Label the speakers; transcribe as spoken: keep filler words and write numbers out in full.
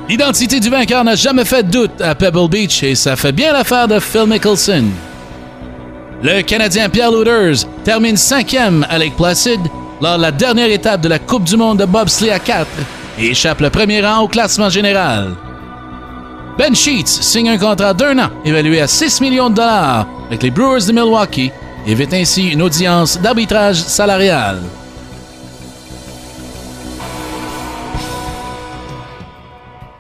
Speaker 1: L'identité du vainqueur n'a jamais fait de doute à Pebble Beach et ça fait bien l'affaire de Phil Mickelson. Le Canadien Pierre Lueders termine cinquième à Lake Placid lors de la dernière étape de la Coupe du monde de bobsleigh à quatre et échappe le premier rang au classement général. Ben Sheets signe un contrat d'un an évalué à six millions de dollars avec les Brewers de Milwaukee et évite ainsi une audience d'arbitrage salarial.